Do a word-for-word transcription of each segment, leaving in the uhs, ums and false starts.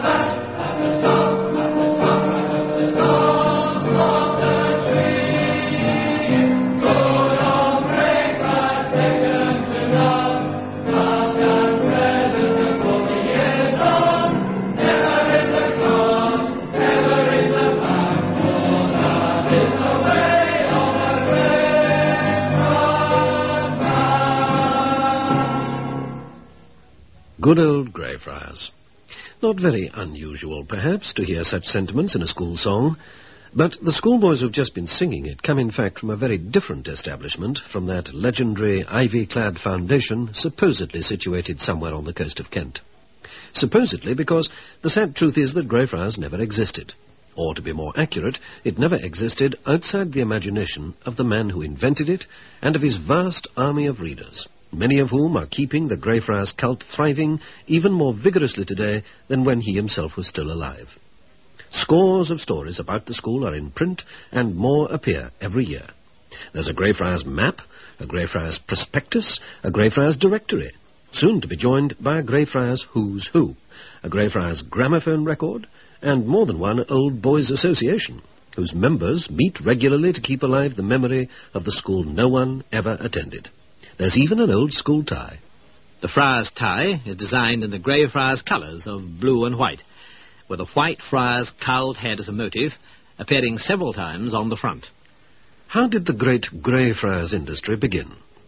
Good old Greyfriars. Not very unusual, perhaps, to hear such sentiments in a school song, but the schoolboys who've just been singing it come, in fact, from a very different establishment from that legendary ivy-clad foundation supposedly situated somewhere on the coast of Kent. Supposedly because the sad truth is that Greyfriars never existed. Or, to be more accurate, it never existed outside the imagination of the man who invented it and of his vast army of readers, many of whom are keeping the Greyfriars cult thriving even more vigorously today than when he himself was still alive. Scores of stories about the school are in print, and more appear every year. There's a Greyfriars map, a Greyfriars prospectus, a Greyfriars directory, soon to be joined by a Greyfriars Who's Who, a Greyfriars gramophone record, and more than one Old Boys Association, whose members meet regularly to keep alive the memory of the school no one ever attended. There's even an old school tie. The Friars' tie is designed in the Greyfriars colours of blue and white, with a white friar's cowled head as a motif, appearing several times on the front. How did the great Greyfriars industry begin?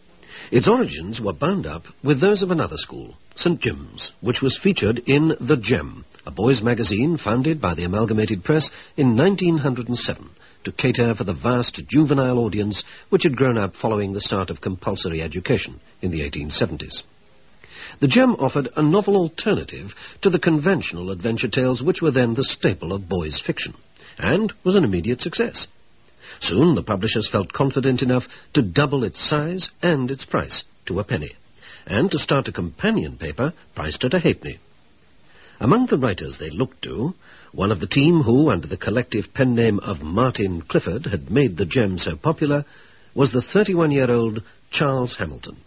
Its origins were bound up with those of another school, Saint Jim's, which was featured in The Gem, a boys' magazine founded by the Amalgamated Press in nineteen oh seven, to cater for the vast juvenile audience which had grown up following the start of compulsory education in the eighteen seventies. The Gem offered a novel alternative to the conventional adventure tales which were then the staple of boys' fiction, and was an immediate success. Soon the publishers felt confident enough to double its size and its price to a penny, and to start a companion paper priced at a halfpenny. Among the writers they looked to, one of the team who, under the collective pen name of Martin Clifford, had made the Gem so popular, was the thirty-one-year-old Charles Hamilton.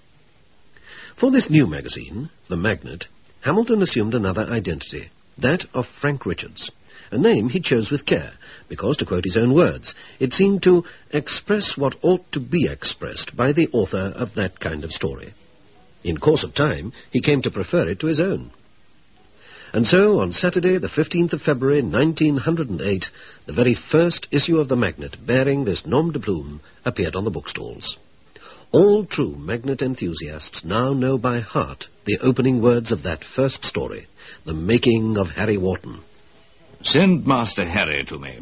For this new magazine, The Magnet, Hamilton assumed another identity, that of Frank Richards, a name he chose with care, because, to quote his own words, it seemed to express what ought to be expressed by the author of that kind of story. In course of time, he came to prefer it to his own. And so, on Saturday, the fifteenth of February, nineteen oh eight, the very first issue of The Magnet, bearing this nom de plume, appeared on the bookstalls. All true Magnet enthusiasts now know by heart the opening words of that first story, The Making of Harry Wharton. Send Master Harry to me.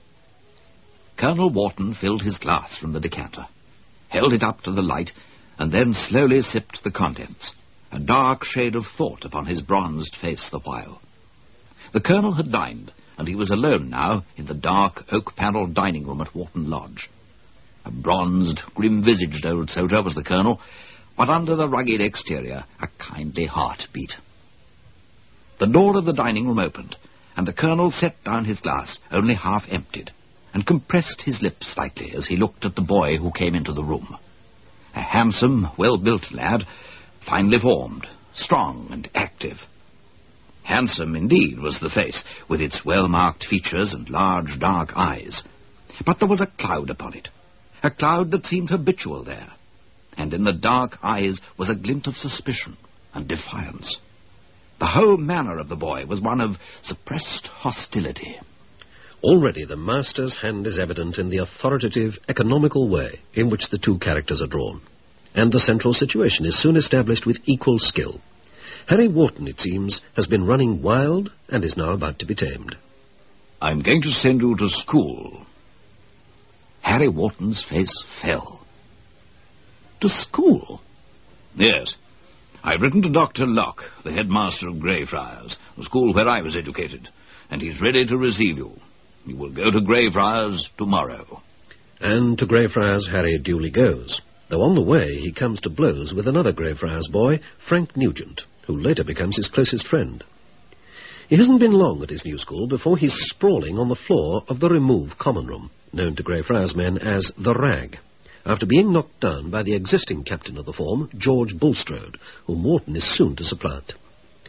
Colonel Wharton filled his glass from the decanter, held it up to the light, and then slowly sipped the contents, a dark shade of thought upon his bronzed face the while. The Colonel had dined, and he was alone now in the dark, oak-panelled dining-room at Wharton Lodge. A bronzed, grim-visaged old soldier was the Colonel, but under the rugged exterior a kindly heart beat. The door of the dining-room opened, and the Colonel set down his glass, only half emptied, and compressed his lips slightly as he looked at the boy who came into the room. A handsome, well-built lad, finely formed, strong and active. Handsome indeed was the face, with its well-marked features and large dark eyes. But there was a cloud upon it, a cloud that seemed habitual there, and in the dark eyes was a glint of suspicion and defiance. The whole manner of the boy was one of suppressed hostility. Already the master's hand is evident in the authoritative, economical way in which the two characters are drawn, and the central situation is soon established with equal skill. Harry Wharton, it seems, has been running wild and is now about to be tamed. I'm going to send you to school. Harry Wharton's face fell. To school? Yes. I've written to Doctor Locke, the headmaster of Greyfriars, the school where I was educated, and he's ready to receive you. You will go to Greyfriars tomorrow. And to Greyfriars Harry duly goes, though on the way he comes to blows with another Greyfriars boy, Frank Nugent, who later becomes his closest friend. It hasn't been long at his new school before he's sprawling on the floor of the Remove Common Room, known to Greyfriars men as the Rag, after being knocked down by the existing captain of the form, George Bulstrode, whom Wharton is soon to supplant.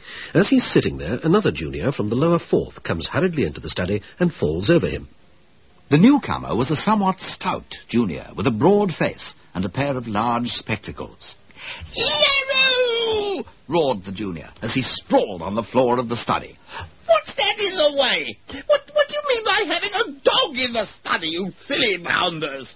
As he's sitting there, another junior from the lower fourth comes hurriedly into the study and falls over him. The newcomer was a somewhat stout junior with a broad face and a pair of large spectacles. Yarrow! Roared the junior as he sprawled on the floor of the study. What's that in the way? What, what do you mean by having a dog in the study, you silly bounders?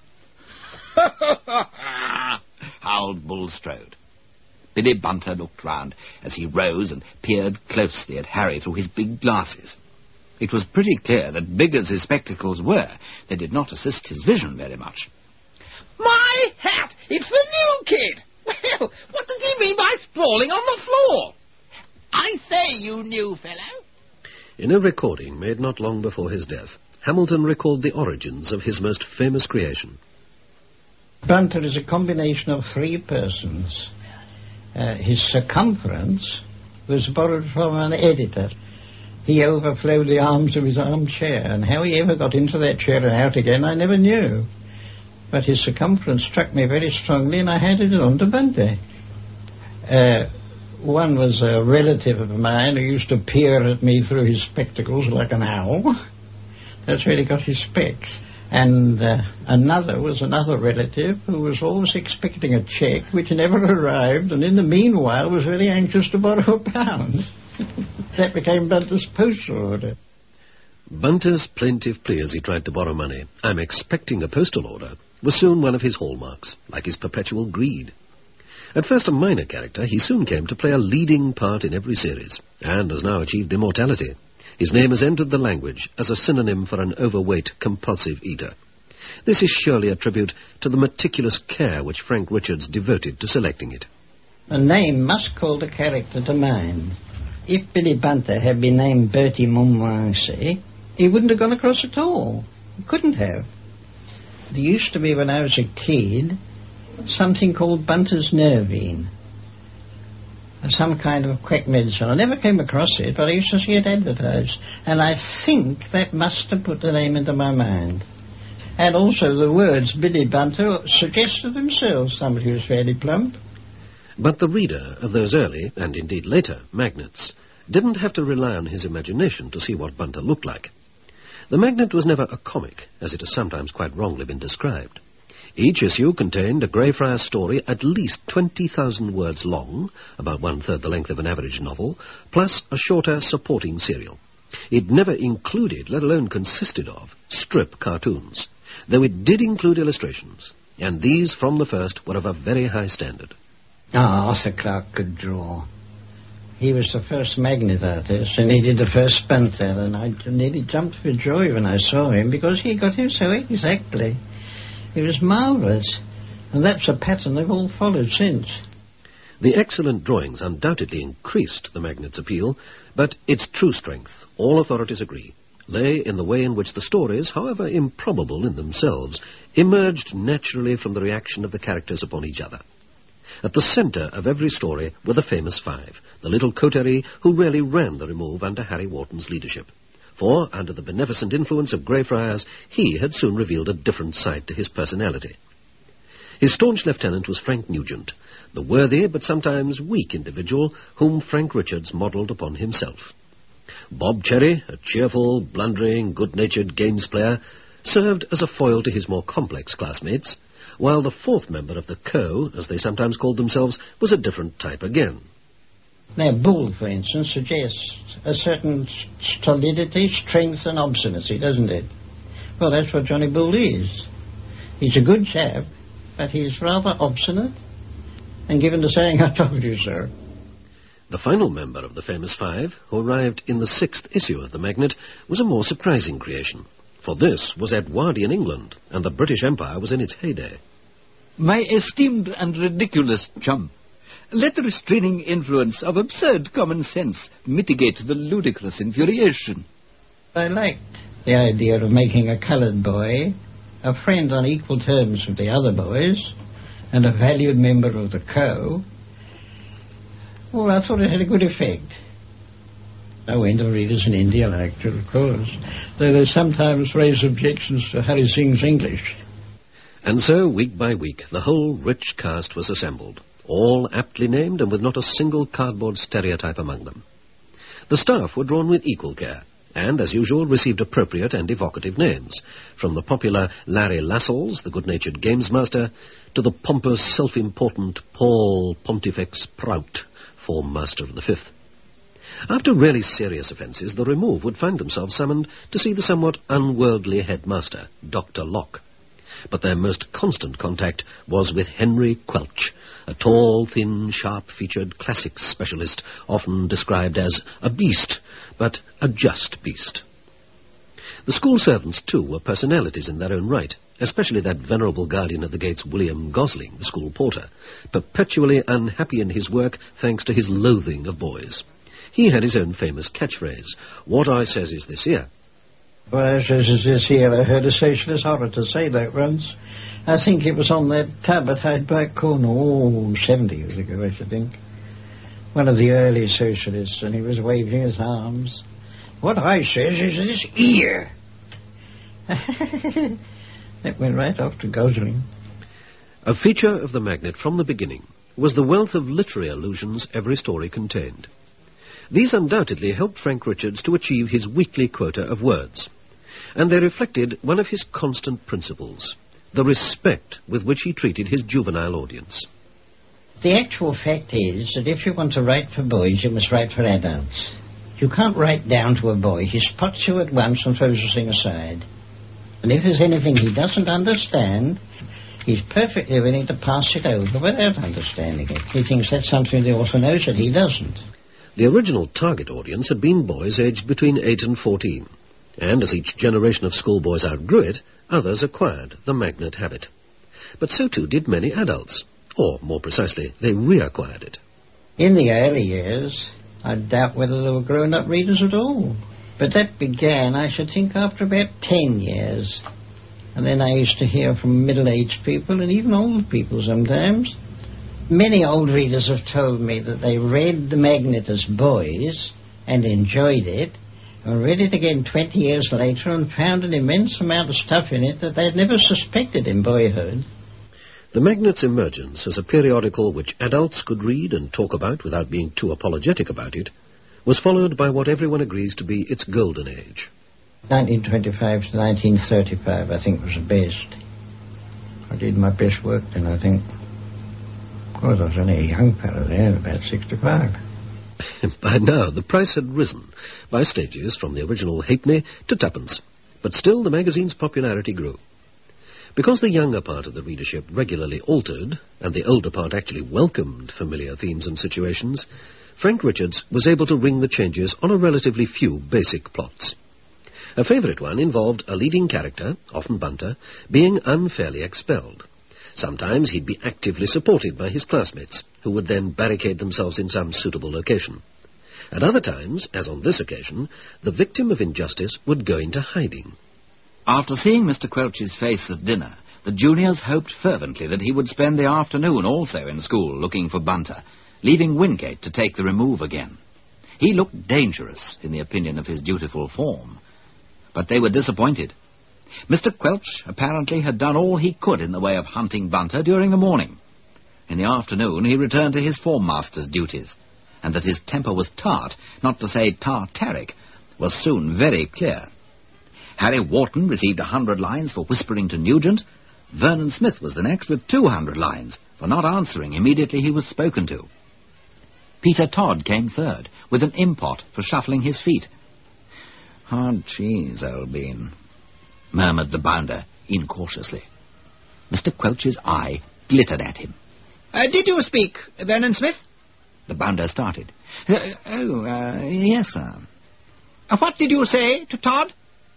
Howled Bulstrode. Billy Bunter looked round as he rose and peered closely at Harry through his big glasses. It was pretty clear that big as his spectacles were, they did not assist his vision very much. My hat! It's the new kid! Well, what does he mean by sprawling on the floor? I say, you new fellow. In a recording made not long before his death, Hamilton recalled the origins of his most famous creation. Bunter is a combination of three persons. Uh, his circumference was borrowed from an editor. He overflowed the arms of his armchair, and how he ever got into that chair and out again I never knew. But his circumference struck me very strongly, and I handed it on to Bunter. Uh, one was a relative of mine who used to peer at me through his spectacles like an owl. That's where he got his specs. And uh, another was another relative who was always expecting a cheque which never arrived, and in the meanwhile was very anxious to borrow a pound. That became Bunter's postal order. Bunter's plaintive plea as he tried to borrow money, "I'm expecting a postal order," was soon one of his hallmarks, like his perpetual greed. At first a minor character, he soon came to play a leading part in every series, and has now achieved immortality. His name has entered the language as a synonym for an overweight, compulsive eater. This is surely a tribute to the meticulous care which Frank Richards devoted to selecting it. A name must call the character to mind. If Billy Bunter had been named Bertie Montmorency, he wouldn't have gone across at all. He couldn't have. There used to be, when I was a kid, something called Bunter's Nervine. Some kind of quack medicine. I never came across it, but I used to see it advertised. And I think that must have put the name into my mind. And also the words Billy Bunter suggested themselves somebody who was fairly plump. But the reader of those early, and indeed later, Magnets didn't have to rely on his imagination to see what Bunter looked like. The Magnet was never a comic, as it has sometimes quite wrongly been described. Each issue contained a Greyfriars story at least twenty thousand words long, about one-third the length of an average novel, plus a shorter supporting serial. It never included, let alone consisted of, strip cartoons, though it did include illustrations, and these from the first were of a very high standard. Ah, Arthur Clarke could draw. He was the first Magnet artist, and he did the first Bunter, and I nearly jumped for joy when I saw him, because he got him so exactly. It was marvellous, and that's a pattern they've all followed since. The excellent drawings undoubtedly increased the Magnet's appeal, but its true strength, all authorities agree, lay in the way in which the stories, however improbable in themselves, emerged naturally from the reaction of the characters upon each other. At the centre of every story were the famous five, the little coterie who really ran the remove under Harry Wharton's leadership. For, under the beneficent influence of Greyfriars, he had soon revealed a different side to his personality. His staunch lieutenant was Frank Nugent, the worthy but sometimes weak individual whom Frank Richards modelled upon himself. Bob Cherry, a cheerful, blundering, good-natured games player, served as a foil to his more complex classmates, while the fourth member of the Co, as they sometimes called themselves, was a different type again. Now, Bull, for instance, suggests a certain stolidity, strength and obstinacy, doesn't it? Well, that's what Johnny Bull is. He's a good chap, but he's rather obstinate and given to saying, "I told you so." The final member of the famous five, who arrived in the sixth issue of the Magnet, was a more surprising creation. For this was Edwardian England, and the British Empire was in its heyday. My esteemed and ridiculous chum, let the restraining influence of absurd common sense mitigate the ludicrous infuriation. I liked the idea of making a coloured boy a friend on equal terms with the other boys and a valued member of the Co. Well, I thought it had a good effect. I went to readers in India liked it, of course, though they sometimes raise objections to Harry Singh's English. And so, week by week, the whole rich cast was assembled, all aptly named and with not a single cardboard stereotype among them. The staff were drawn with equal care, and, as usual, received appropriate and evocative names, from the popular Larry Lascelles, the good-natured gamesmaster, to the pompous, self-important Paul Pontifex Prout, form master of the Fifth. After really serious offences, the Remove would find themselves summoned to see the somewhat unworldly headmaster, Doctor Locke. But their most constant contact was with Henry Quelch, a tall, thin, sharp-featured classics specialist, often described as a beast, but a just beast. The school servants, too, were personalities in their own right, especially that venerable guardian of the gates, William Gosling, the school porter, perpetually unhappy in his work thanks to his loathing of boys. He had his own famous catchphrase, "What I says is this here." What I says is this here. I heard a socialist orator say that once. I think it was on that tub at Hyde Park Corner, oh, seventy years ago, I should think. One of the early socialists, and he was waving his arms. What I says is this here. That went right off to Gosling. A feature of the Magnet from the beginning was the wealth of literary allusions every story contained. These undoubtedly helped Frank Richards to achieve his weekly quota of words, and they reflected one of his constant principles, the respect with which he treated his juvenile audience. The actual fact is that if you want to write for boys, you must write for adults. You can't write down to a boy. He spots you at once and throws the thing aside. And if there's anything he doesn't understand, he's perfectly willing to pass it over without understanding it. He thinks that's something the author knows that he doesn't. The original target audience had been boys aged between eight and fourteen, and as each generation of schoolboys outgrew it, others acquired the Magnet habit. But so too did many adults, or, more precisely, they reacquired it. In the early years, I doubt whether there were grown-up readers at all. But that began, I should think, after about ten years. And then I used to hear from middle-aged people and even old people sometimes. Many old readers have told me that they read The Magnet as boys and enjoyed it, and read it again twenty years later and found an immense amount of stuff in it that they'd never suspected in boyhood. The Magnet's emergence as a periodical which adults could read and talk about without being too apologetic about it was followed by what everyone agrees to be its golden age. nineteen twenty-five to nineteen thirty-five, I think, was the best. I did my best work then, I think. Of course, I was only a young fellow then, about sixty-five. By now, the price had risen by stages from the original halfpenny to twopence, but still the magazine's popularity grew. Because the younger part of the readership regularly altered, and the older part actually welcomed familiar themes and situations, Frank Richards was able to ring the changes on a relatively few basic plots. A favourite one involved a leading character, often Bunter, being unfairly expelled. Sometimes he'd be actively supported by his classmates, who would then barricade themselves in some suitable location. At other times, as on this occasion, the victim of injustice would go into hiding. After seeing Mister Quelch's face at dinner, the juniors hoped fervently that he would spend the afternoon also in school looking for Bunter, leaving Wingate to take the Remove again. He looked dangerous, in the opinion of his dutiful form. But they were disappointed. Mister Quelch apparently had done all he could in the way of hunting Bunter during the morning. In the afternoon he returned to his form master's duties, and that his temper was tart, not to say tartaric, was soon very clear. Harry Wharton received a hundred lines for whispering to Nugent. Vernon Smith was the next with two hundred lines for not answering immediately he was spoken to. Peter Todd came third, with an impot for shuffling his feet. "Hard cheese, old bean," murmured the bounder incautiously. Mister Quelch's eye glittered at him. Uh, did you speak, Vernon Smith? The bounder started. Uh, oh, uh, yes, sir. Uh, what did you say to Todd?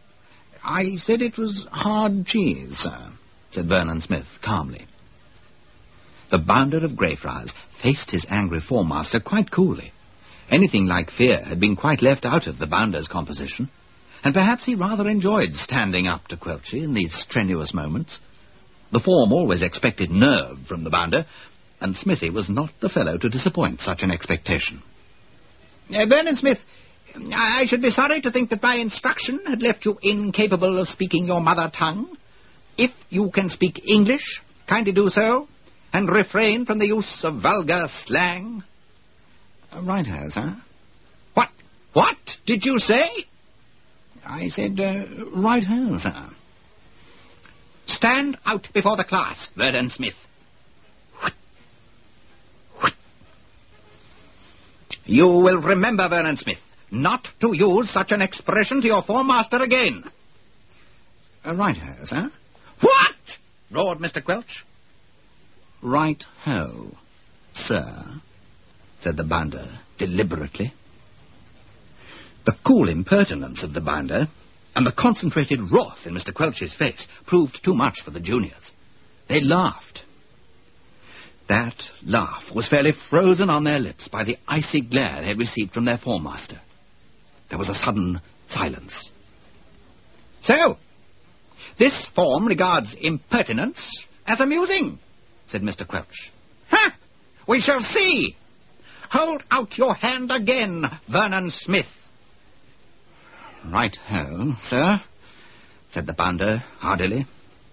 I said it was hard cheese, sir, said Vernon Smith calmly. The bounder of Greyfriars faced his angry form-master quite coolly. Anything like fear had been quite left out of the bounder's composition, and perhaps he rather enjoyed standing up to Quelchy in these strenuous moments. The form always expected nerve from the bounder, and Smithy was not the fellow to disappoint such an expectation. Uh, Vernon Smith, I should be sorry to think that my instruction had left you incapable of speaking your mother tongue. If you can speak English, kindly do so, and refrain from the use of vulgar slang. Uh, righto, sir. What? What did you say? I said, uh, right-ho, sir. Stand out before the class, Vernon Smith. You will remember, Vernon Smith, not to use such an expression to your form master again. Uh, right-ho, sir. What? Roared Mister Quelch. Right-ho, sir, said the bounder deliberately. The cool impertinence of the bounder and the concentrated wrath in Mister Quelch's face proved too much for the juniors. They laughed. That laugh was fairly frozen on their lips by the icy glare they had received from their form master. There was a sudden silence. So, this form regards impertinence as amusing, said Mister Quelch. Ha! We shall see. Hold out your hand again, Vernon Smith. Right-ho, sir, said the bounder hardily.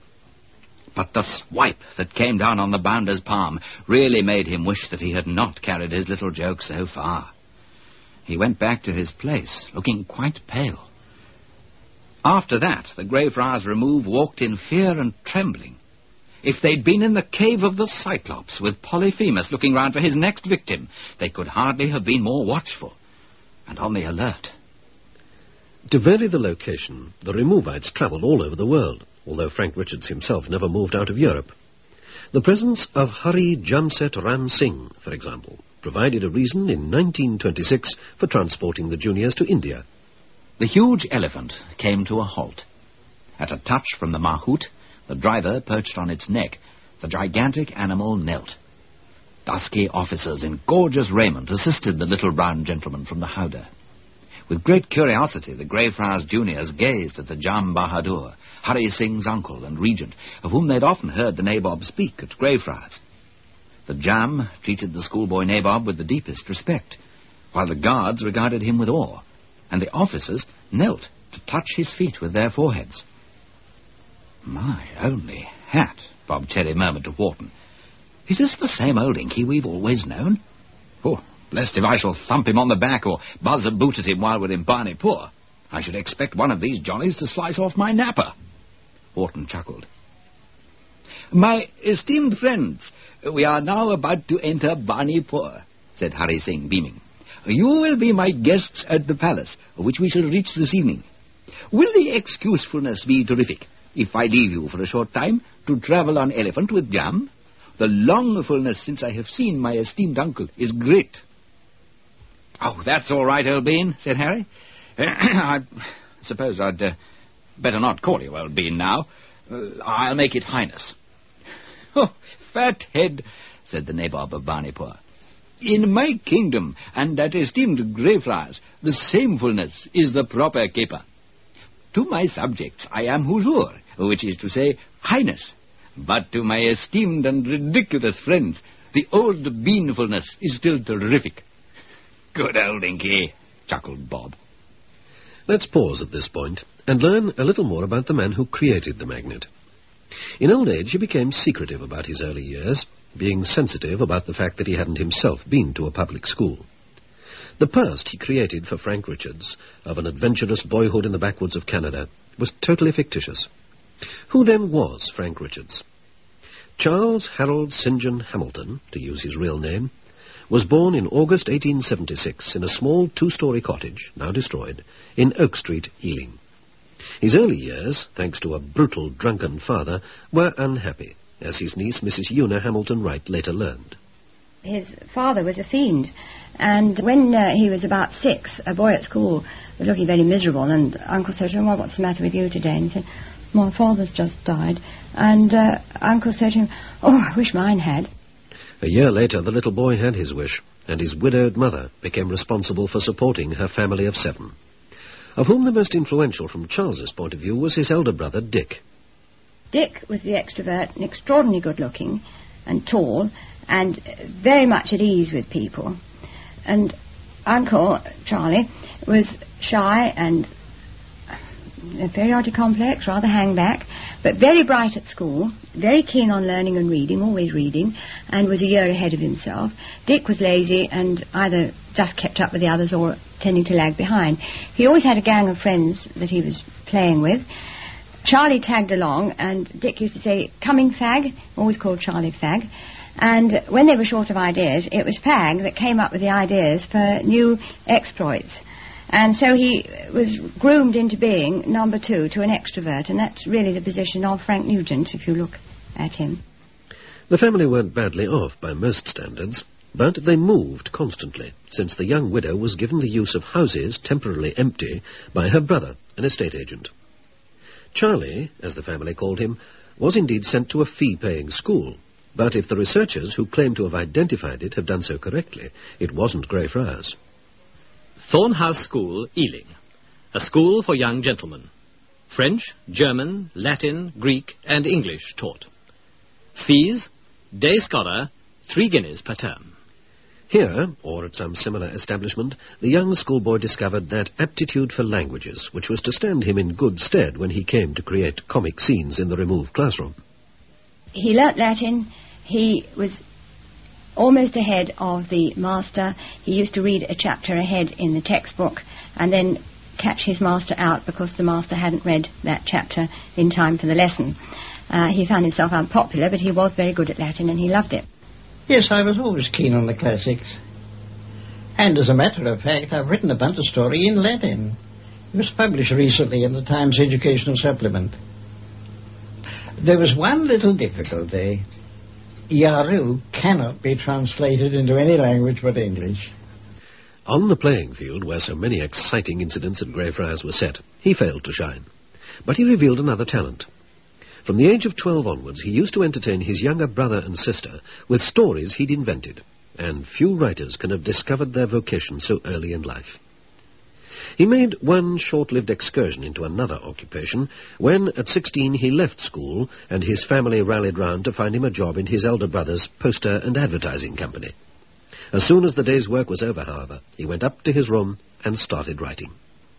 But the swipe that came down on the bounder's palm really made him wish that he had not carried his little joke so far. He went back to his place, looking quite pale. After that, the Greyfriars Remove walked in fear and trembling. If they'd been in the cave of the Cyclops, with Polyphemus looking round for his next victim, they could hardly have been more watchful and on the alert. To vary the location, the Removites travelled all over the world, although Frank Richards himself never moved out of Europe. The presence of Hari Jamset Ram Singh, for example, provided a reason in nineteen twenty-six for transporting the juniors to India. The huge elephant came to a halt. At a touch from the mahout, the driver perched on its neck. The gigantic animal knelt. Dusky officers in gorgeous raiment assisted the little brown gentleman from the howdah. With great curiosity, the Greyfriars juniors gazed at the Jam Bahadur, Hari Singh's uncle and regent, of whom they'd often heard the nabob speak at Greyfriars. The Jam treated the schoolboy nabob with the deepest respect, while the guards regarded him with awe, and the officers knelt to touch his feet with their foreheads. "My only hat," Bob Cherry murmured to Wharton. "Is this the same old Inky we've always known? Oh, blessed if I shall thump him on the back or buzz a boot at him while we're in Barneypore. I should expect one of these jollies to slice off my napper." Wharton chuckled. "My esteemed friends, we are now about to enter Barneypore," said Hari Singh, beaming. "You will be my guests at the palace, which we shall reach this evening. Will the excusefulness be terrific if I leave you for a short time to travel on elephant with Jam? The longfulness since I have seen my esteemed uncle is great." "Oh, that's all right, old bean," said Harry. "I suppose I'd uh, better not call you old bean now. Uh, I'll make it Highness." "Oh, fat head," said the nabob of Barneypore. "In my kingdom and at esteemed Greyfriars, the samefulness is the proper caper. To my subjects I am Huzoor, which is to say Highness. But to my esteemed and ridiculous friends, the old beanfulness is still terrific." "Good old Inky," chuckled Bob. Let's pause at this point and learn a little more about the man who created the magnet. In old age, he became secretive about his early years, being sensitive about the fact that he hadn't himself been to a public school. The past he created for Frank Richards, of an adventurous boyhood in the backwoods of Canada, was totally fictitious. Who then was Frank Richards? Charles Harold Saint John Hamilton, to use his real name, was born in August eighteen seventy-six in a small two-storey cottage, now destroyed, in Oak Street, Ealing. His early years, thanks to a brutal, drunken father, were unhappy, as his niece, Missus Una Hamilton Wright, later learned. His father was a fiend, and when uh, he was about six, a boy at school was looking very miserable, and Uncle said to him, "Well, what's the matter with you today?" And he said, "My father's just died." And uh, Uncle said to him, "Oh, I wish mine had." A year later, the little boy had his wish, and his widowed mother became responsible for supporting her family of seven, of whom the most influential from Charles's point of view was his elder brother, Dick. Dick was the extrovert, and extraordinarily good-looking and tall, and very much at ease with people. And Uncle Charlie was shy and inferiority complex, rather hang back, but very bright at school, very keen on learning and reading, always reading, and was a year ahead of himself. Dick was lazy and either just kept up with the others or tending to lag behind. He always had a gang of friends that he was playing with. Charlie tagged along, and Dick used to say, "Coming, Fag," always called Charlie Fag. And when they were short of ideas, it was Fag that came up with the ideas for new exploits. And so he was groomed into being number two to an extrovert, and that's really the position of Frank Nugent, if you look at him. The family weren't badly off by most standards, but they moved constantly, since the young widow was given the use of houses temporarily empty by her brother, an estate agent. Charlie, as the family called him, was indeed sent to a fee-paying school, but if the researchers who claim to have identified it have done so correctly, it wasn't Greyfriars. Thornhouse School, Ealing. A school for young gentlemen. French, German, Latin, Greek, and English taught. Fees, day scholar, three guineas per term. Here, or at some similar establishment, the young schoolboy discovered that aptitude for languages, which was to stand him in good stead when he came to create comic scenes in the removed classroom. He learnt Latin. He was almost ahead of the master. He used to read a chapter ahead in the textbook and then catch his master out because the master hadn't read that chapter in time for the lesson. Uh, he found himself unpopular, but he was very good at Latin and he loved it. Yes, I was always keen on the classics. And as a matter of fact, I've written a bunch of story in Latin. It was published recently in the Times Educational Supplement. There was one little difficulty. Yaru cannot be translated into any language but English. On the playing field, where so many exciting incidents at Greyfriars were set, he failed to shine. But he revealed another talent. From the age of twelve onwards, he used to entertain his younger brother and sister with stories he'd invented, and few writers can have discovered their vocation so early in life. He made one short-lived excursion into another occupation when, at sixteen, he left school and his family rallied round to find him a job in his elder brother's poster and advertising company. As soon as the day's work was over, however, he went up to his room and started writing.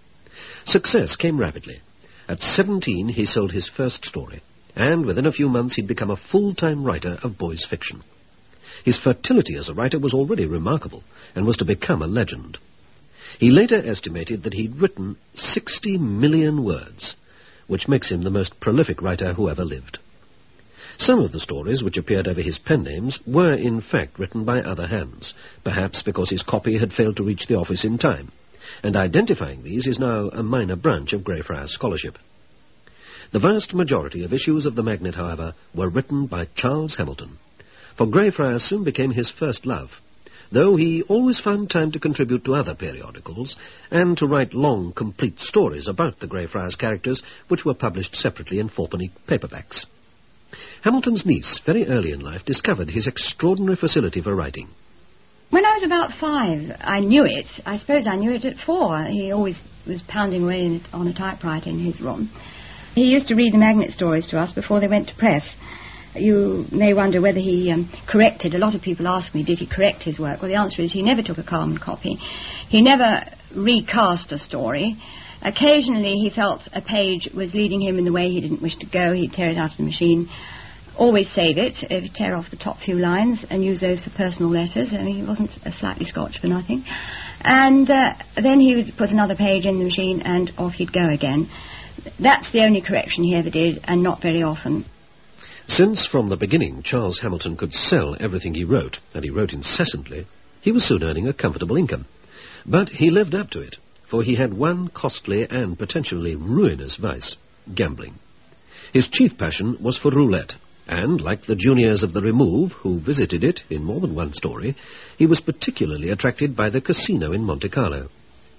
Success came rapidly. At seventeen, he sold his first story, and within a few months he'd become a full-time writer of boys' fiction. His fertility as a writer was already remarkable and was to become a legend. He later estimated that he'd written sixty million words, which makes him the most prolific writer who ever lived. Some of the stories which appeared over his pen names were in fact written by other hands, perhaps because his copy had failed to reach the office in time, and identifying these is now a minor branch of Greyfriars scholarship. The vast majority of issues of the Magnet, however, were written by Charles Hamilton, for Greyfriars soon became his first love, though he always found time to contribute to other periodicals and to write long, complete stories about the Greyfriars characters, which were published separately in fourpenny paperbacks. Hamilton's niece, very early in life, discovered his extraordinary facility for writing. When I was about five, I knew it. I suppose I knew it at four. He always was pounding away in it on a typewriter in his room. He used to read the Magnet stories to us before they went to press. You may wonder whether he um, corrected. A lot of people ask me, did he correct his work? Well, the answer is he never took a carbon copy. He never recast a story. Occasionally he felt a page was leading him in the way he didn't wish to go. He'd tear it out of the machine. Always save it, if tear off the top few lines and use those for personal letters. I mean, he wasn't a slightly Scotch for nothing. And uh, then he would put another page in the machine and off he'd go again. That's the only correction he ever did, and not very often. Since from the beginning Charles Hamilton could sell everything he wrote, and he wrote incessantly, he was soon earning a comfortable income. But he lived up to it, for he had one costly and potentially ruinous vice, gambling. His chief passion was for roulette, and, like the juniors of the Remove, who visited it in more than one story, he was particularly attracted by the casino in Monte Carlo.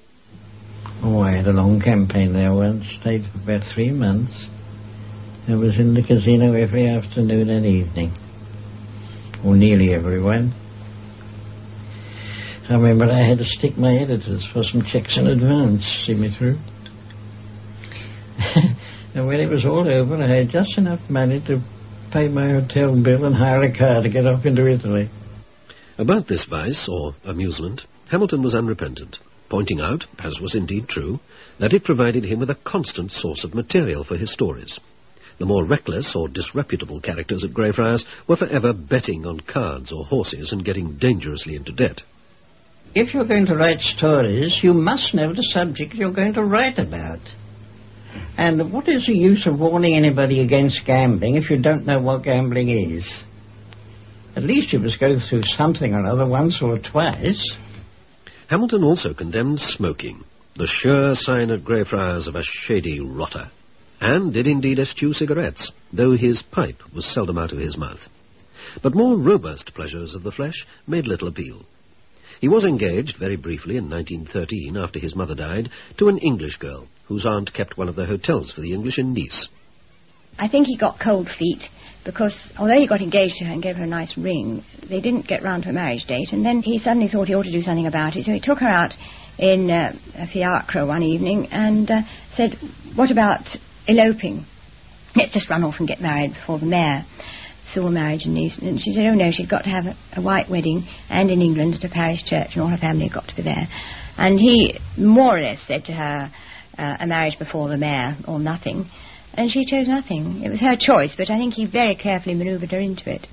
Oh, I had a long campaign there once, stayed for about three months. I was in the casino every afternoon and evening, or nearly every one. I remember I had to stick my editors for some checks in advance, see me through. And when it was all over, I had just enough money to pay my hotel bill and hire a car to get off into Italy. About this vice, or amusement, Hamilton was unrepentant. pointing out, as was indeed true, that it provided him with a constant source of material for his stories. The more reckless or disreputable characters at Greyfriars were forever betting on cards or horses and getting dangerously into debt. If you're going to write stories, you must know the subject you're going to write about. And what is the use of warning anybody against gambling if you don't know what gambling is? At least you must go through something or other once or twice. Hamilton also condemned smoking, the sure sign at Greyfriars of a shady rotter, and did indeed eschew cigarettes, though his pipe was seldom out of his mouth. But more robust pleasures of the flesh made little appeal. He was engaged, very briefly, in nineteen thirteen, after his mother died, to an English girl, whose aunt kept one of the hotels for the English in Nice. I think he got cold feet, because although he got engaged to her and gave her a nice ring, they didn't get round to a marriage date, and then he suddenly thought he ought to do something about it, so he took her out in uh, a fiacre one evening and uh, said, "What about eloping? Let's just run off and get married before the mayor saw marriage in Nice." And she said, oh no, she'd got to have a, a white wedding, and in England at a parish church, and all her family had got to be there. And he more or less said to her, uh, a marriage before the mayor or nothing, and she chose nothing. It was her choice, but I think he very carefully manoeuvred her into it.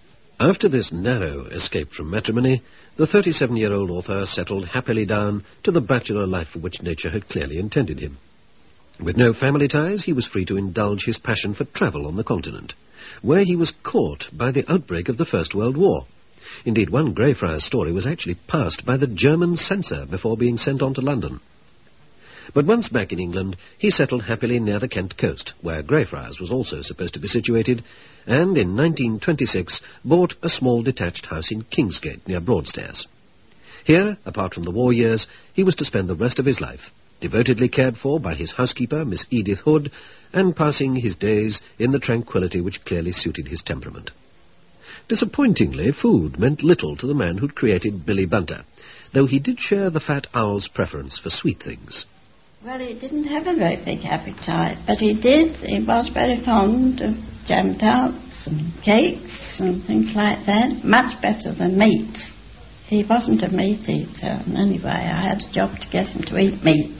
After this narrow escape from matrimony, the thirty-seven-year-old author settled happily down to the bachelor life for which nature had clearly intended him. With no family ties, he was free to indulge his passion for travel on the continent, where he was caught by the outbreak of the First World War. Indeed, one Greyfriars story was actually passed by the German censor before being sent on to London. But once back in England, he settled happily near the Kent coast, where Greyfriars was also supposed to be situated, and in nineteen twenty-six bought a small detached house in Kingsgate near Broadstairs. Here, apart from the war years, he was to spend the rest of his life, devotedly cared for by his housekeeper, Miss Edith Hood, and passing his days in the tranquillity which clearly suited his temperament. Disappointingly, food meant little to the man who'd created Billy Bunter, though he did share the fat owl's preference for sweet things. Well, he didn't have a very big appetite, but he did. He was very fond of jam tarts and cakes and things like that, much better than meat. He wasn't a meat eater, and anyway, I had a job to get him to eat meat.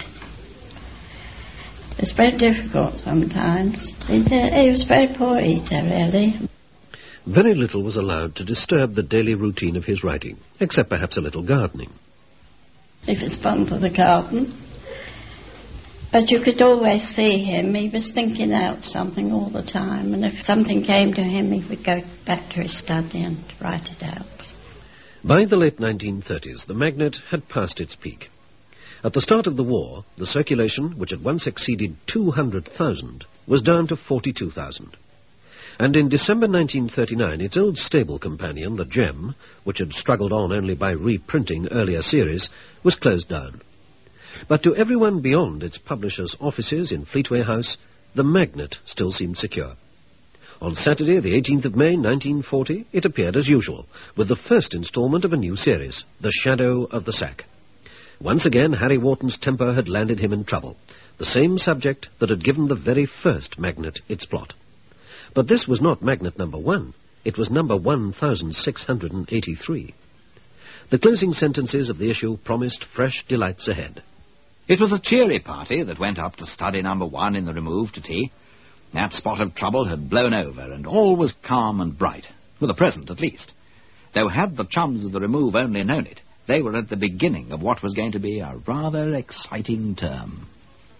It's very difficult sometimes. He, did, he was a very poor eater, really. Very little was allowed to disturb the daily routine of his writing, except perhaps a little gardening. He was fond of the garden. But you could always see him. He was thinking out something all the time, and if something came to him, he would go back to his study and write it out. By the late nineteen thirties, the Magnet had passed its peak. At the start of the war, the circulation, which had once exceeded two hundred thousand, was down to forty-two thousand. And in December nineteen thirty-nine, its old stable companion, the Gem, which had struggled on only by reprinting earlier series, was closed down. But to everyone beyond its publisher's offices in Fleetway House, the Magnet still seemed secure. On Saturday, the eighteenth of May, nineteen forty, it appeared as usual, with the first instalment of a new series, The Shadow of the Sack. Once again, Harry Wharton's temper had landed him in trouble, the same subject that had given the very first Magnet its plot. But this was not Magnet number one. It was number one thousand six hundred eighty-three. The closing sentences of the issue promised fresh delights ahead. It was a cheery party that went up to study number one in the Remove to tea. That spot of trouble had blown over, and all was calm and bright, for the present at least. Though had the chums of the Remove only known it, they were at the beginning of what was going to be a rather exciting term.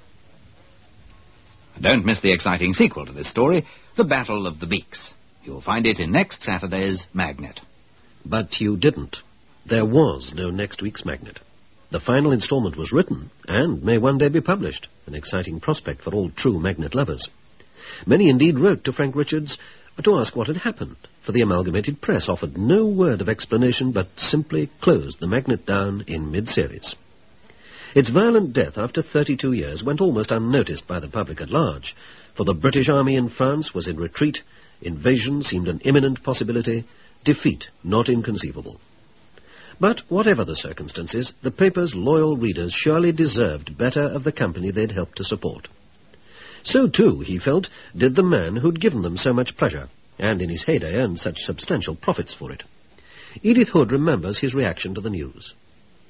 Don't miss the exciting sequel to this story, The Battle of the Beaks. You'll find it in next Saturday's Magnet. But you didn't. There was no next week's Magnet. The final instalment was written, and may one day be published, an exciting prospect for all true Magnet lovers. Many indeed wrote to Frank Richards to ask what had happened, for the Amalgamated Press offered no word of explanation, but simply closed the Magnet down in mid-series. Its violent death after thirty-two years went almost unnoticed by the public at large, for the British army in France was in retreat, invasion seemed an imminent possibility, defeat not inconceivable. But whatever the circumstances, the paper's loyal readers surely deserved better of the company they'd helped to support. So, too, he felt, did the man who'd given them so much pleasure, and in his heyday earned such substantial profits for it. Edith Hood remembers his reaction to the news.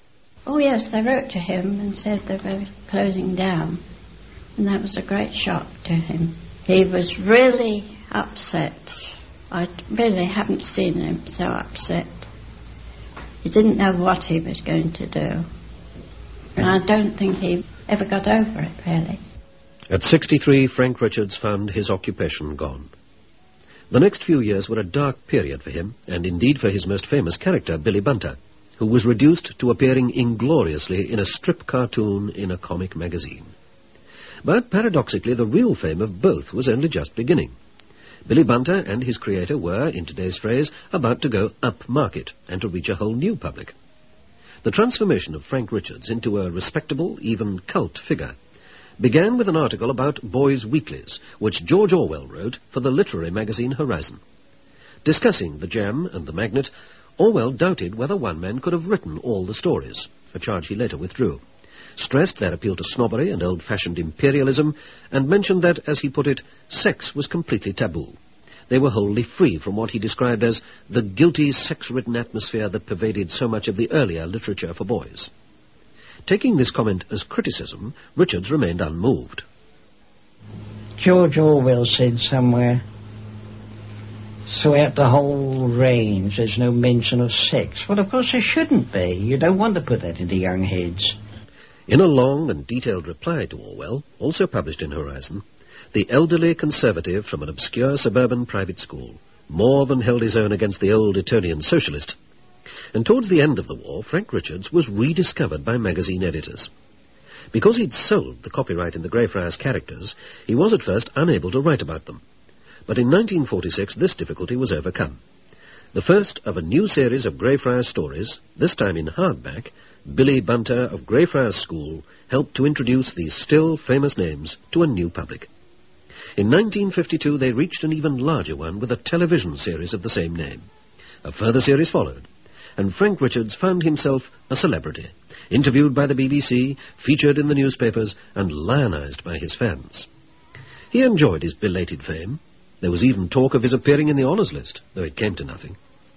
Oh, yes, they wrote to him and said they were closing down. And that was a great shock to him. He was really upset. I really haven't seen him so upset. He didn't know what he was going to do. And I don't think he ever got over it, really. At sixty-three, Frank Richards found his occupation gone. The next few years were a dark period for him, and indeed for his most famous character, Billy Bunter, who was reduced to appearing ingloriously in a strip cartoon in a comic magazine. But paradoxically, the real fame of both was only just beginning. Billy Bunter and his creator were, in today's phrase, about to go up-market and to reach a whole new public. The transformation of Frank Richards into a respectable, even cult figure began with an article about boys' weeklies, which George Orwell wrote for the literary magazine Horizon. Discussing the Gem and the Magnet, Orwell doubted whether one man could have written all the stories, a charge he later withdrew, stressed their appeal to snobbery and old-fashioned imperialism, and mentioned that, as he put it, sex was completely taboo. They were wholly free from what he described as the guilty, sex-ridden atmosphere that pervaded so much of the earlier literature for boys. Taking this comment as criticism, Richards remained unmoved. George Orwell said somewhere, throughout the whole range there's no mention of sex. Well, of course there shouldn't be. You don't want to put that into young heads. In a long and detailed reply to Orwell, also published in Horizon, the elderly conservative from an obscure suburban private school more than held his own against the old Etonian socialist. And towards the end of the war, Frank Richards was rediscovered by magazine editors. Because he'd sold the copyright in the Greyfriars characters, he was at first unable to write about them. But in nineteen forty-six, this difficulty was overcome. The first of a new series of Greyfriars stories, this time in hardback, Billy Bunter of Greyfriars School helped to introduce these still famous names to a new public. In nineteen fifty-two, they reached an even larger one with a television series of the same name. A further series followed, and Frank Richards found himself a celebrity, interviewed by the B B C, featured in the newspapers, and lionized by his fans. He enjoyed his belated fame. There was even talk of his appearing in the honours list, though it came to nothing.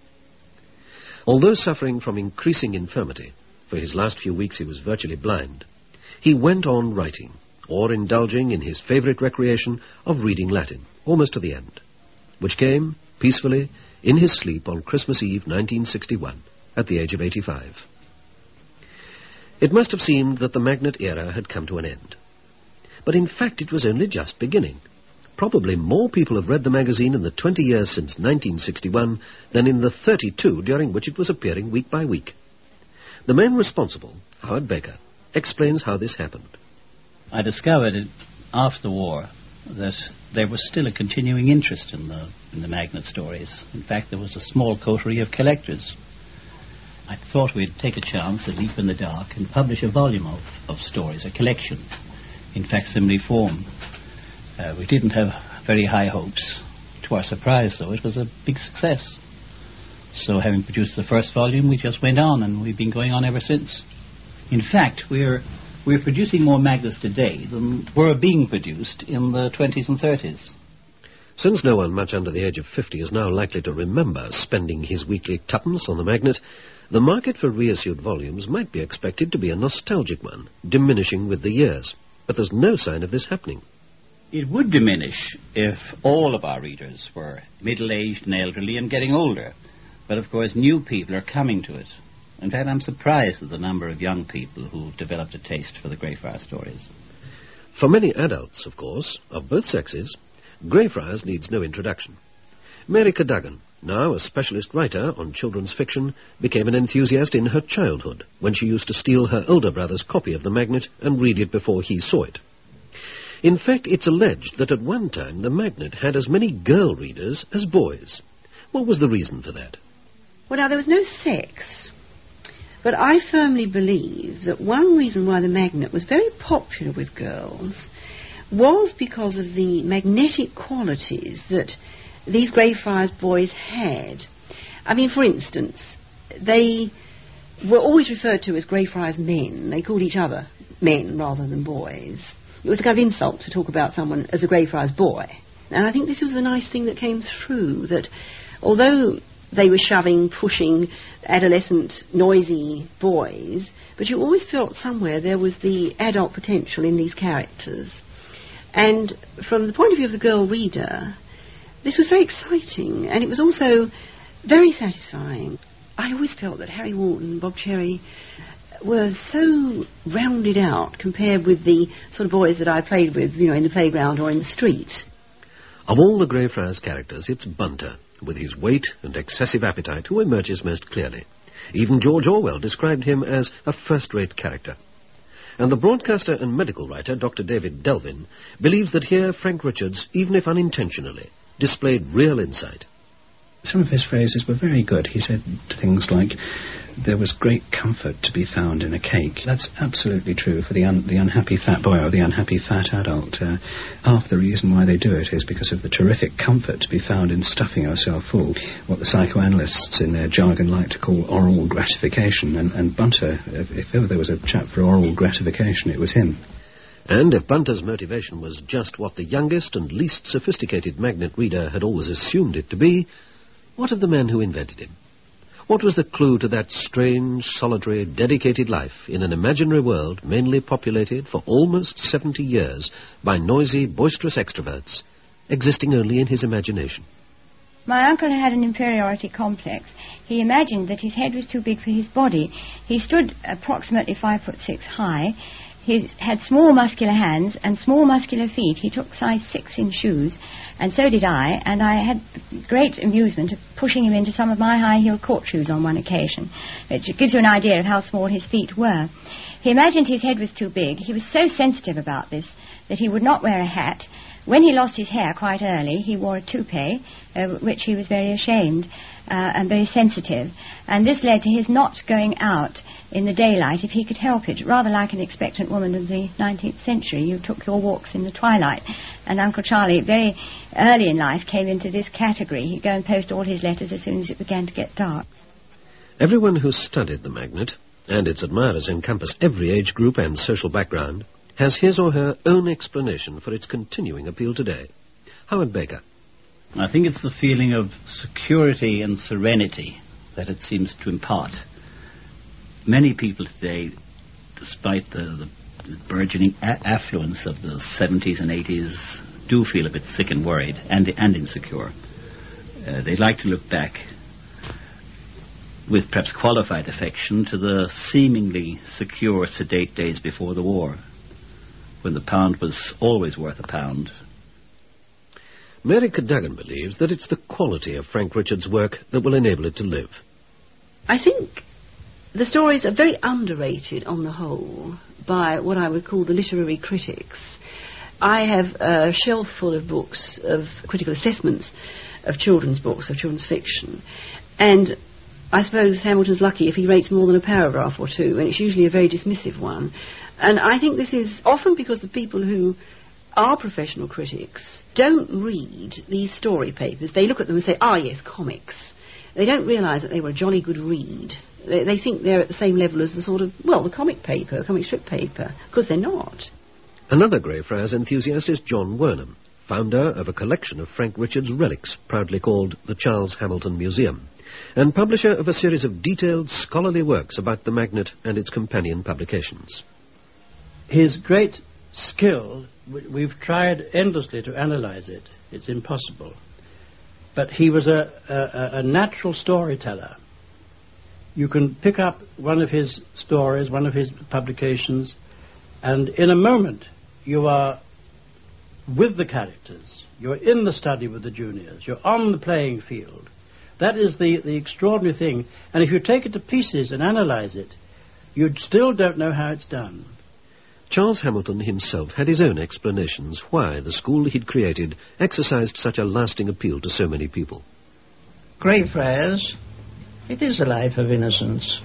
Although suffering from increasing infirmity, for his last few weeks he was virtually blind, he went on writing, or indulging in his favourite recreation of reading Latin, almost to the end, which came, peacefully, in his sleep on Christmas Eve nineteen sixty-one, at the age of eighty-five. It must have seemed that the Magnet era had come to an end. But in fact it was only just beginning. Probably more people have read the magazine in the twenty years since nineteen sixty-one than in the thirty-two during which it was appearing week by week. The man responsible, Howard Baker, explains how this happened. I discovered it after the war that there was still a continuing interest in the in the Magnet stories. In fact, there was a small coterie of collectors. I thought we'd take a chance, a leap in the dark, and publish a volume of, of stories, a collection, in facsimile form. Uh, we didn't have very high hopes. To our surprise, though, it was a big success. So having produced the first volume, we just went on, and we've been going on ever since. In fact, we're we're producing more Magnets today than were being produced in the twenties and thirties. Since no one much under the age of fifty is now likely to remember spending his weekly tuppence on the Magnet, the market for reissued volumes might be expected to be a nostalgic one, diminishing with the years. But there's no sign of this happening. It would diminish if all of our readers were middle-aged and elderly and getting older. But, of course, new people are coming to it. In fact, I'm surprised at the number of young people who've developed a taste for the Greyfriars stories. For many adults, of course, of both sexes, Greyfriars needs no introduction. Mary Cadogan, now a specialist writer on children's fiction, became an enthusiast in her childhood when she used to steal her older brother's copy of the Magnet and read it before he saw it. In fact, it's alleged that at one time the Magnet had as many girl readers as boys. What was the reason for that? Well, now, there was no sex, but I firmly believe that one reason why the Magnet was very popular with girls was because of the magnetic qualities that these Greyfriars boys had. I mean, for instance, they were always referred to as Greyfriars men. They called each other men rather than boys. It was a kind of insult to talk about someone as a Greyfriars boy. And I think this was the nice thing that came through, that although they were shoving, pushing adolescent, noisy boys, but you always felt somewhere there was the adult potential in these characters. And from the point of view of the girl reader, this was very exciting, and it was also very satisfying. I always felt that Harry Wharton, Bob Cherry, were so rounded out compared with the sort of boys that I played with, you know, in the playground or in the street. Of all the Greyfriars characters, it's Bunter, with his weight and excessive appetite, who emerges most clearly. Even George Orwell described him as a first-rate character. And the broadcaster and medical writer, Doctor David Delvin, believes that here Frank Richards, even if unintentionally, displayed real insight. Some of his phrases were very good. He said things like, there was great comfort to be found in a cake. That's absolutely true for the un- the unhappy fat boy or the unhappy fat adult. Uh, half the reason why they do it is because of the terrific comfort to be found in stuffing yourself full, what the psychoanalysts in their jargon like to call oral gratification. And, and Bunter, if, if ever there was a chap for oral gratification, it was him. And if Bunter's motivation was just what the youngest and least sophisticated Magnet reader had always assumed it to be, what of the men who invented him? What was the clue to that strange, solitary, dedicated life in an imaginary world mainly populated for almost seventy years by noisy, boisterous extroverts, existing only in his imagination? My uncle had an inferiority complex. He imagined that his head was too big for his body. He stood approximately five foot six high. He had small muscular hands and small muscular feet. He took size six in shoes, and so did I, and I had great amusement of pushing him into some of my high-heeled court shoes on one occasion, which gives you an idea of how small his feet were. He imagined his head was too big. He was so sensitive about this that he would not wear a hat. When he lost his hair quite early, he wore a toupee, uh, which he was very ashamed uh, and very sensitive. And this led to his not going out in the daylight if he could help it, rather like an expectant woman of the nineteenth century. You took your walks in the twilight. And Uncle Charlie, very early in life, came into this category. He'd go and post all his letters as soon as it began to get dark. Everyone who studied the Magnet, and its admirers encompass every age group and social background, has his or her own explanation for its continuing appeal today. Howard Baker. I think it's the feeling of security and serenity that it seems to impart. Many people today, despite the, the burgeoning a- affluence of the seventies and eighties, do feel a bit sick and worried and, and insecure. Uh, they like to look back with perhaps qualified affection to the seemingly secure, sedate days before the war, when the pound was always worth a pound. Mary Cadogan believes that it's the quality of Frank Richards' work that will enable it to live. I think the stories are very underrated on the whole by what I would call the literary critics. I have a shelf full of books, of critical assessments of children's books, of children's fiction, and I suppose Hamilton's lucky if he rates more than a paragraph or two, and it's usually a very dismissive one. And I think this is often because the people who are professional critics don't read these story papers. They look at them and say, ah, yes, comics. They don't realise that they were a jolly good read. They, they think they're at the same level as the sort of, well, the comic paper, comic strip paper, because they're not. Another Greyfriars enthusiast is John Wernham, founder of a collection of Frank Richards relics, proudly called the Charles Hamilton Museum, and publisher of a series of detailed scholarly works about the Magnet and its companion publications. His great skill, we've tried endlessly to analyze it. It's impossible. But he was a, a, a natural storyteller. You can pick up one of his stories, one of his publications, and in a moment you are with the characters. You're in the study with the juniors. You're on the playing field. That is the, the extraordinary thing. And if you take it to pieces and analyze it, you still don't know how it's done. Charles Hamilton himself had his own explanations why the school he'd created exercised such a lasting appeal to so many people. Greyfriars, it is a life of innocence.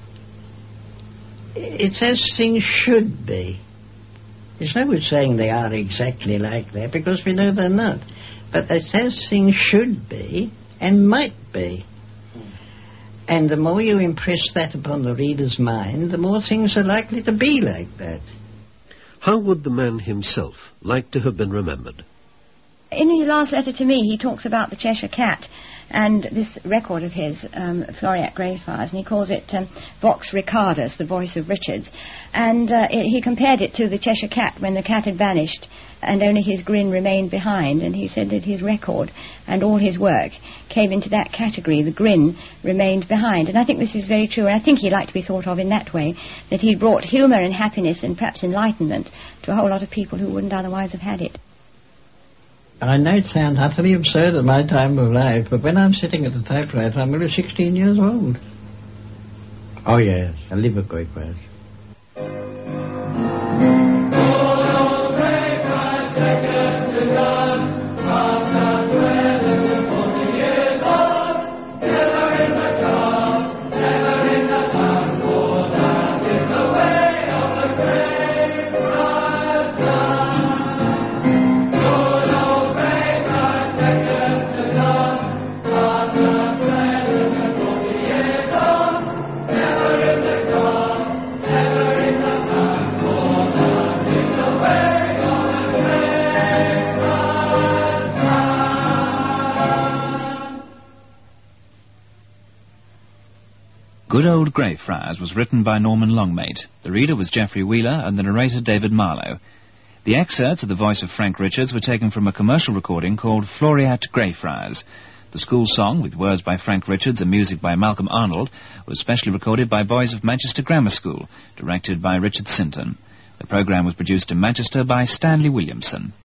It's as things should be. There's no good saying they are exactly like that, because we know they're not. But it's as things should be and might be. And the more you impress that upon the reader's mind, the more things are likely to be like that. How would the man himself like to have been remembered? In his last letter to me, he talks about the Cheshire Cat and this record of his, um, Floreat Greyfriars, and he calls it um, Vox Ricardus, the voice of Richards. And uh, it, he compared it to the Cheshire Cat when the cat had vanished and only his grin remained behind, and he said that his record and all his work came into that category, the grin remained behind. And I think this is very true, and I think he'd like to be thought of in that way, that he brought humour and happiness and perhaps enlightenment to a whole lot of people who wouldn't otherwise have had it. I know it sounds utterly absurd at my time of life, but when I'm sitting at the typewriter, I'm only sixteen years old. Oh yes, I live at Greyfriars. Good Old Greyfriars was written by Norman Longmate. The reader was Geoffrey Wheeler and the narrator David Marlowe. The excerpts of the voice of Frank Richards were taken from a commercial recording called Floreat Greyfriars. The school song, with words by Frank Richards and music by Malcolm Arnold, was specially recorded by boys of Manchester Grammar School, directed by Richard Sinton. The programme was produced in Manchester by Stanley Williamson.